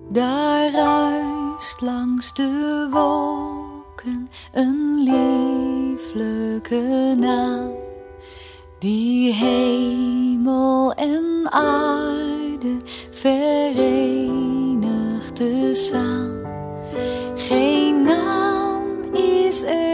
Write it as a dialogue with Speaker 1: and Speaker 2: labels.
Speaker 1: Daar ruist langs de wolken een lieflijke naam, die hemel en aarde verenigt tezaam. Geen naam is er